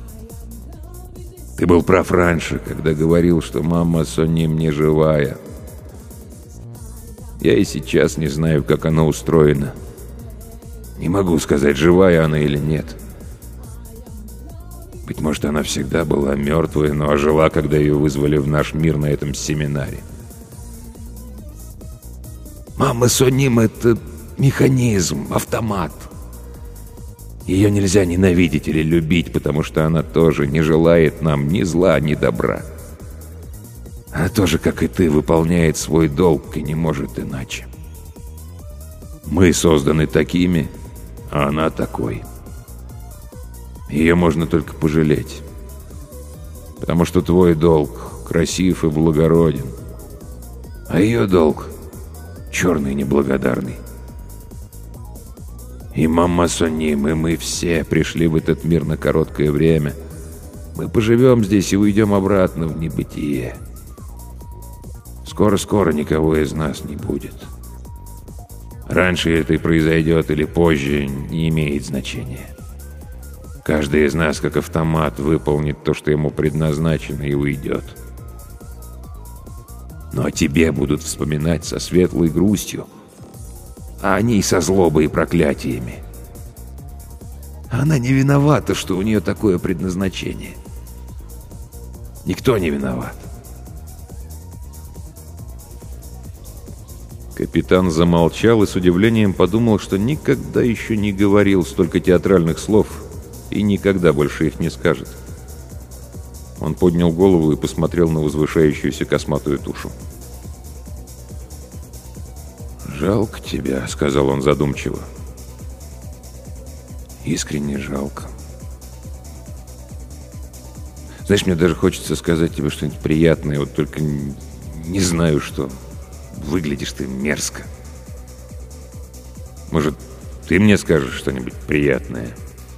Ты был прав раньше, когда говорил, что мама Сонним не живая. Я и сейчас не знаю, как она устроена. Не могу сказать, живая она или нет. Быть может, она всегда была мертвой, но ожила, когда ее вызвали в наш мир на этом семинаре. Мама Сонним — это механизм, автомат. Ее нельзя ненавидеть или любить, потому что она тоже не желает нам ни зла, ни добра. Она тоже, как и ты, выполняет свой долг и не может иначе. Мы созданы такими, а она такой. Ее можно только пожалеть. Потому что твой долг красив и благороден, а ее долг черный и неблагодарный. И мама Сонним, и мы все пришли в этот мир на короткое время. Мы поживем здесь и уйдем обратно в небытие. Скоро-скоро никого из нас не будет. Раньше это и произойдет или позже, не имеет значения. Каждый из нас, как автомат, выполнит то, что ему предназначено, и уйдет. Но о тебе будут вспоминать со светлой грустью, а они со злобой и проклятиями. Она не виновата, что у нее такое предназначение. Никто не виноват. Капитан замолчал и с удивлением подумал, что никогда еще не говорил столько театральных слов и никогда больше их не скажет. Он поднял голову и посмотрел на возвышающуюся косматую тушу. «Жалко тебя», — сказал он задумчиво. «Искренне жалко. Знаешь, мне даже хочется сказать тебе что-нибудь приятное, вот только не знаю, что. Выглядишь ты мерзко. Может, ты мне скажешь что-нибудь приятное?»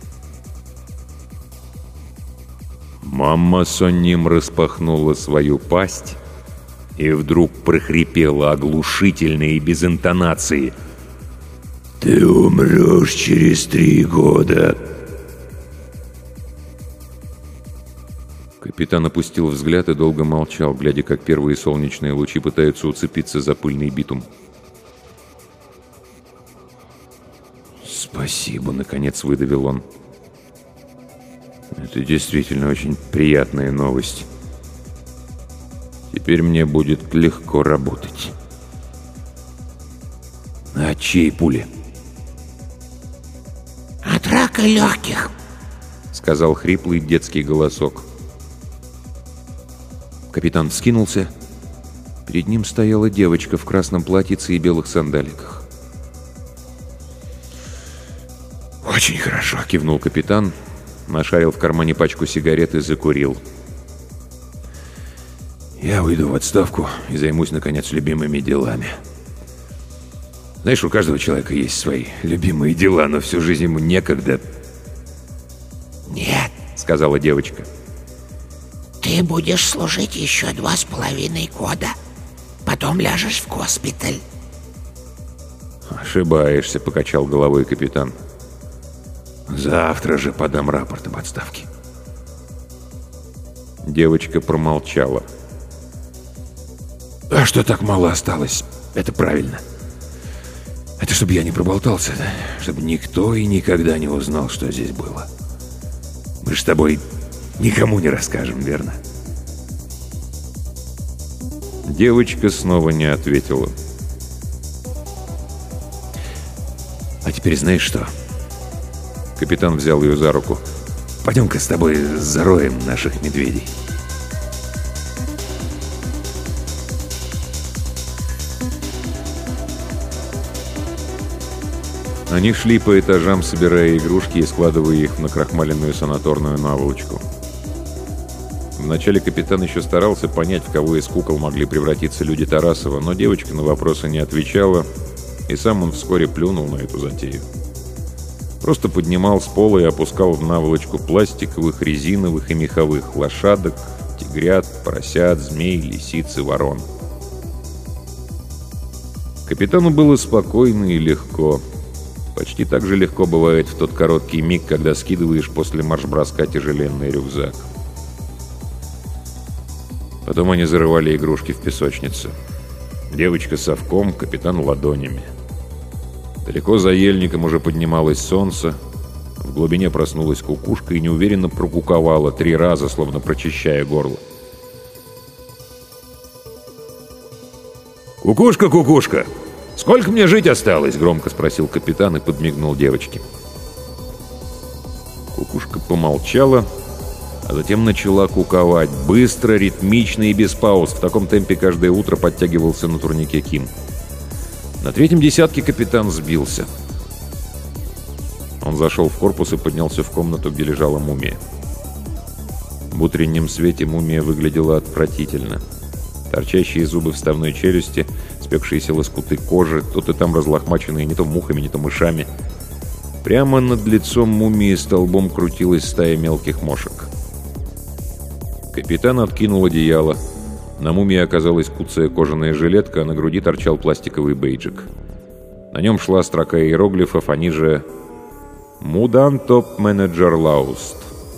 Мама Сонним распахнула свою пасть и вдруг прохрипела оглушительно и без интонации: «Ты умрешь через три года!» Капитан опустил взгляд и долго молчал, глядя, как первые солнечные лучи пытаются уцепиться за пыльный битум. «Спасибо», — наконец выдавил он. «Это действительно очень приятная новость. Теперь мне будет легко работать». «А от чьей пули?» «От рака легких», — сказал хриплый детский голосок. Капитан вскинулся. Перед ним стояла девочка в красном платьице и белых сандаликах. «Очень хорошо», — кивнул капитан, нашарил в кармане пачку сигарет и закурил. «Я уйду в отставку и займусь, наконец, любимыми делами. Знаешь, у каждого человека есть свои любимые дела, но всю жизнь ему некогда». «Нет», — сказала девочка. «ты будешь служить еще два с половиной года. Потом ляжешь в госпиталь». «Ошибаешься», — покачал головой капитан. «Завтра же подам рапорт об отставке». Девочка промолчала. «А что так мало осталось? Это правильно. Это чтобы я не проболтался, да? Чтобы никто и никогда не узнал, что здесь было. Мы ж с тобой никому не расскажем, верно?» Девочка снова не ответила. «А теперь знаешь что?» Капитан взял ее за руку. «Пойдем-ка с тобой зароем наших медведей». Они шли по этажам, собирая игрушки и складывая их в накрахмаленную санаторную наволочку. Вначале капитан еще старался понять, в кого из кукол могли превратиться люди Тарасова, но девочка на вопросы не отвечала, и сам он вскоре плюнул на эту затею. Просто поднимал с пола и опускал в наволочку пластиковых, резиновых и меховых лошадок, тигрят, поросят, змей, лисиц и ворон. Капитану было спокойно и легко. Почти так же легко бывает в тот короткий миг, когда скидываешь после марш-броска тяжеленный рюкзак. Потом они зарывали игрушки в песочницу. Девочка совком, капитан ладонями. Далеко за ельником уже поднималось солнце. В глубине проснулась кукушка и неуверенно прокуковала три раза, словно прочищая горло. «Кукушка, кукушка! Сколько мне жить осталось?» — громко спросил капитан и подмигнул девочке. Кукушка помолчала, а затем начала куковать. Быстро, ритмично и без пауз. В таком темпе каждое утро подтягивался на турнике Ким. На третьем десятке капитан сбился. Он зашел в корпус и поднялся в комнату, где лежала мумия. В утреннем свете мумия выглядела отвратительно. Торчащие зубы вставной челюсти, спекшиеся лоскуты кожи, тут и там разлохмаченные не то мухами, не то мышами. Прямо над лицом мумии столбом крутилась стая мелких мошек. Капитан откинул одеяло. На мумии оказалась куцая кожаная жилетка, а на груди торчал пластиковый бейджик. На нем шла строка иероглифов, они же «Мудан топ-менеджер Лауст».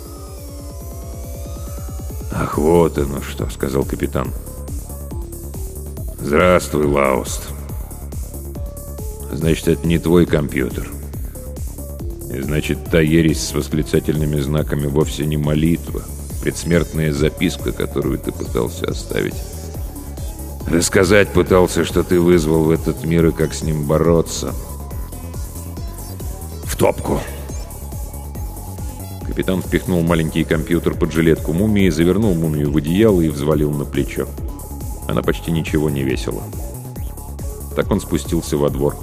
«Ах, вот оно что», — сказал капитан. «Здравствуй, Лауст. Значит, это не твой компьютер. И значит, та ересь с восклицательными знаками вовсе не молитва, предсмертная записка, которую ты пытался оставить. Рассказать пытался, что ты вызвал в этот мир и как с ним бороться. В топку!» Капитан впихнул маленький компьютер под жилетку мумии, завернул мумию в одеяло и взвалил на плечо. Она почти ничего не весила. Так он спустился во двор.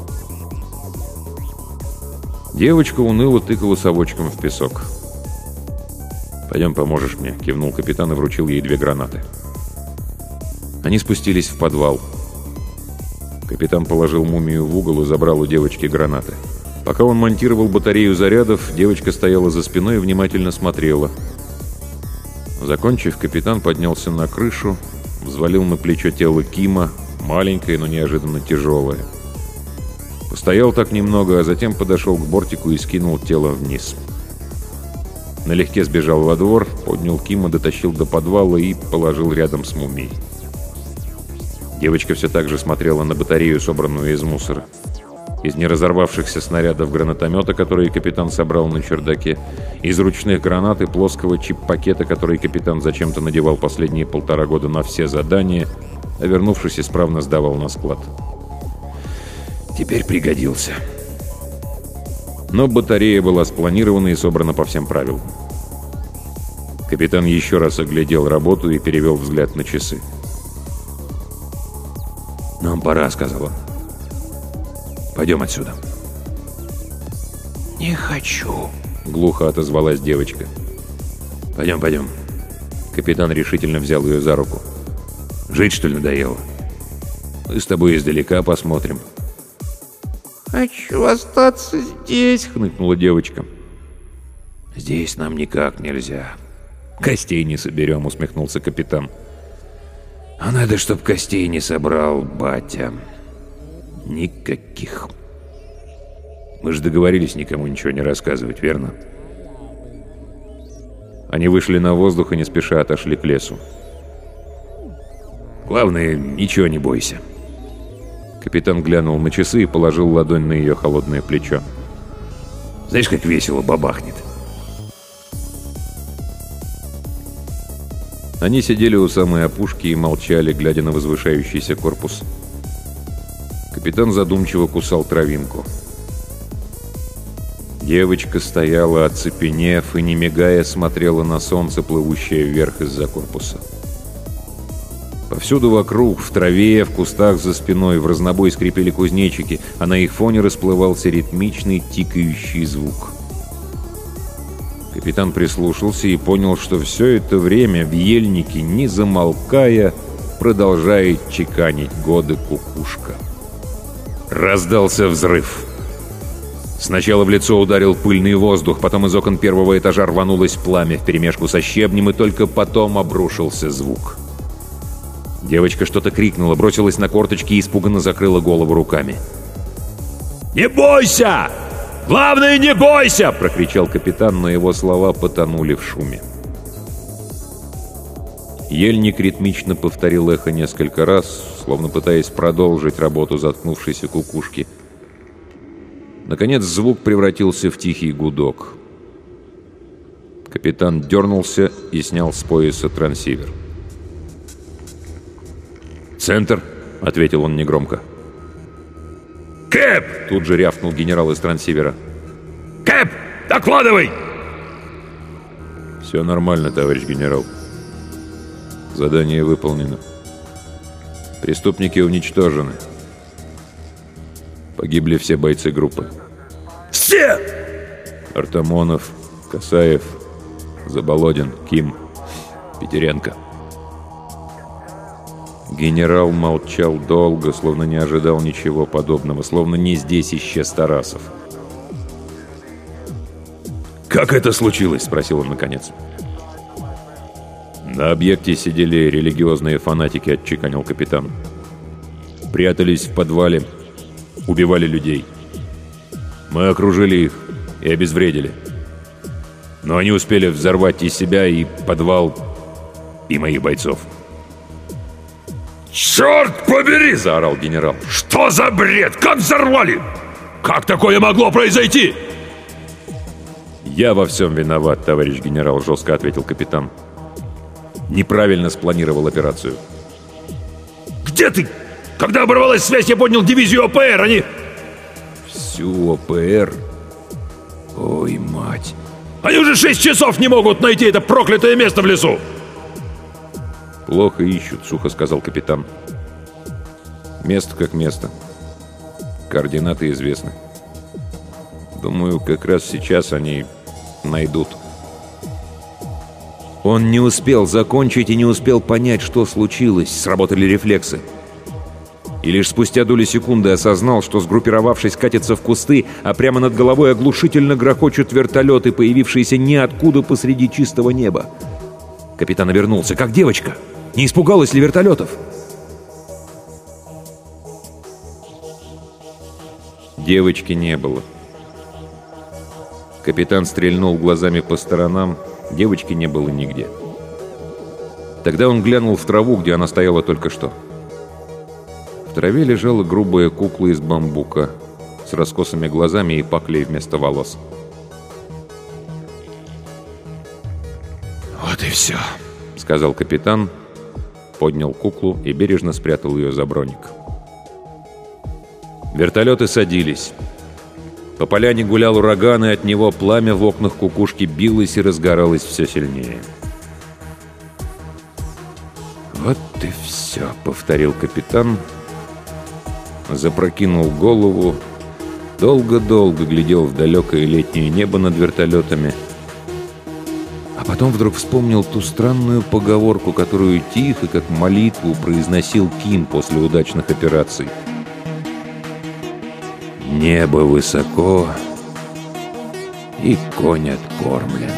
Девочка уныло тыкала совочком в песок. «Пойдем, поможешь мне», — кивнул капитан и вручил ей две гранаты. Они спустились в подвал. Капитан положил мумию в угол и забрал у девочки гранаты. Пока он монтировал батарею зарядов, девочка стояла за спиной и внимательно смотрела. Закончив, капитан поднялся на крышу, взвалил на плечо тело Кима, маленькое, но неожиданно тяжелое. Постоял так немного, а затем подошел к бортику и скинул тело вниз. Налегке сбежал во двор, поднял Кима, дотащил до подвала и положил рядом с мумией. Девочка все так же смотрела на батарею, собранную из мусора. Из неразорвавшихся снарядов гранатомета, которые капитан собрал на чердаке, из ручных гранат и плоского чип-пакета, который капитан зачем-то надевал последние полтора года на все задания, а вернувшись, исправно сдавал на склад. Теперь пригодился. Но батарея была спланирована и собрана по всем правилам. Капитан еще раз оглядел работу и перевел взгляд на часы. «Нам пора», — сказал он. «Пойдем отсюда». «Не хочу», — глухо отозвалась девочка. «Пойдем, пойдем». Капитан решительно взял ее за руку. «Жить, что ли, надоело? Мы с тобой издалека посмотрим». «Хочу остаться здесь», — хныкнула девочка. «Здесь нам никак нельзя. Костей не соберем», — усмехнулся капитан. «А надо, чтоб костей не собрал батя. Никаких. Мы же договорились никому ничего не рассказывать, верно?» Они вышли на воздух и не спеша отошли к лесу. «Главное, ничего не бойся». Капитан глянул на часы и положил ладонь на ее холодное плечо. «Знаешь, как весело бабахнет». Они сидели у самой опушки и молчали, глядя на возвышающийся корпус. Капитан задумчиво кусал травинку. Девочка стояла, оцепенев, и, не мигая, смотрела на солнце, плывущее вверх из-за корпуса. Повсюду вокруг, в траве, в кустах за спиной, в разнобой скрипели кузнечики, а на их фоне расплывался ритмичный тикающий звук. Капитан прислушался и понял, что все это время в ельнике, не замолкая, продолжает чеканить годы кукушка. Раздался взрыв. Сначала в лицо ударил пыльный воздух, потом из окон первого этажа рванулось пламя вперемешку со щебнем, и только потом обрушился звук. Девочка что-то крикнула, бросилась на корточки и испуганно закрыла голову руками. «Не бойся! Главное, не бойся!» — прокричал капитан, но его слова потонули в шуме. Ельник ритмично повторил эхо несколько раз, словно пытаясь продолжить работу заткнувшейся кукушки. Наконец звук превратился в тихий гудок. Капитан дернулся и снял с пояса трансивер. «Центр», — ответил он негромко. «Кэп!» — тут же рявкнул генерал из трансивера. «Кэп, докладывай!» «Все нормально, товарищ генерал. Задание выполнено. Преступники уничтожены. Погибли все бойцы группы. Все! Артамонов, Касаев, Заболодин, Ким, Петеренко». Генерал молчал долго, словно не ожидал ничего подобного, словно не здесь исчез Тарасов. «Как это случилось?» — спросил он наконец. «На объекте сидели религиозные фанатики», — отчеканил капитан. «Прятались в подвале, убивали людей. Мы окружили их и обезвредили. Но они успели взорвать и себя, и подвал, и моих бойцов». «Черт побери!» — заорал генерал. «Что за бред? Как взорвали? Как такое могло произойти?» «Я во всем виноват, товарищ генерал», — жестко ответил капитан. «Неправильно спланировал операцию». «Где ты? Когда оборвалась связь, я поднял дивизию ОПР, они...» «Всю ОПР? Ой, мать!» «Они уже шесть часов не могут найти это проклятое место в лесу!» «Плохо ищут», — сухо сказал капитан. «Место как место. Координаты известны. Думаю, как раз сейчас они найдут». Он не успел закончить и не успел понять, что случилось. Сработали рефлексы. И лишь спустя доли секунды осознал, что, сгруппировавшись, катится в кусты, а прямо над головой оглушительно грохочут вертолеты, появившиеся ниоткуда посреди чистого неба. Капитан обернулся. «Как девочка? Не испугалась ли вертолетов?» Девочки не было. Капитан стрельнул глазами по сторонам. Девочки не было нигде. Тогда он глянул в траву, где она стояла только что. В траве лежала грубая кукла из бамбука с раскосыми глазами и паклей вместо волос. «Вот и все», — сказал капитан, поднял куклу и бережно спрятал ее за броник. Вертолеты садились. По поляне гулял ураган, и от него пламя в окнах кукушки билось и разгоралось все сильнее. «Вот и все», — повторил капитан, запрокинул голову, долго-долго глядел в далекое летнее небо над вертолетами, а потом вдруг вспомнил ту странную поговорку, которую тихо, как молитву, произносил Ким после удачных операций. «Небо высоко, и конь откормлен».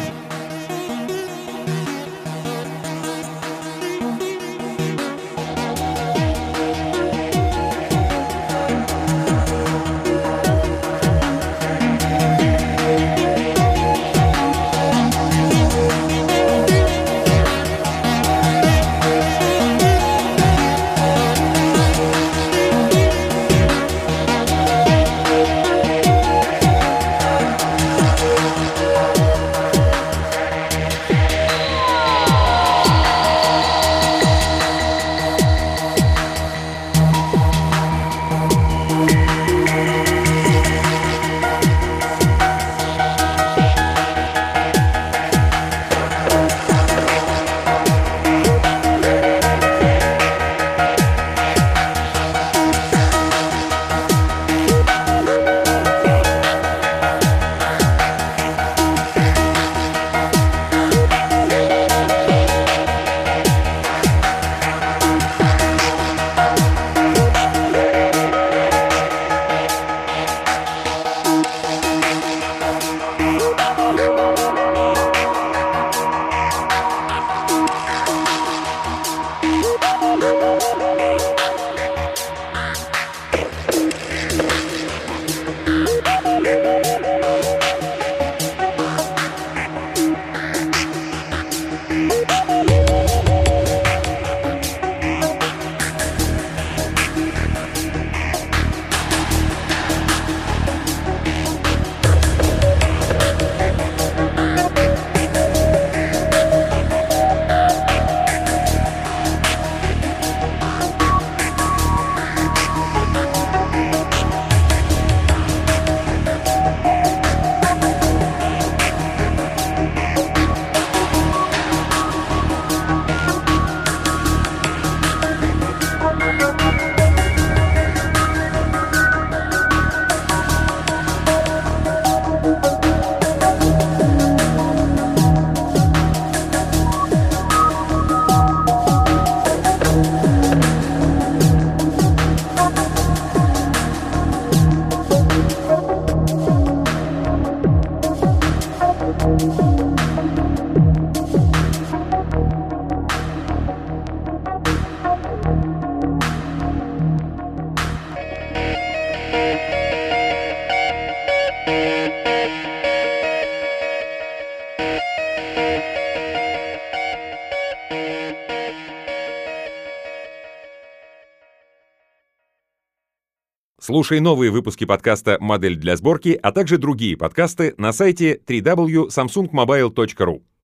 Слушай новые выпуски подкаста «Модель для сборки», а также другие подкасты на сайте дабл ю дабл ю дабл ю точка самсунг мобайл точка ру.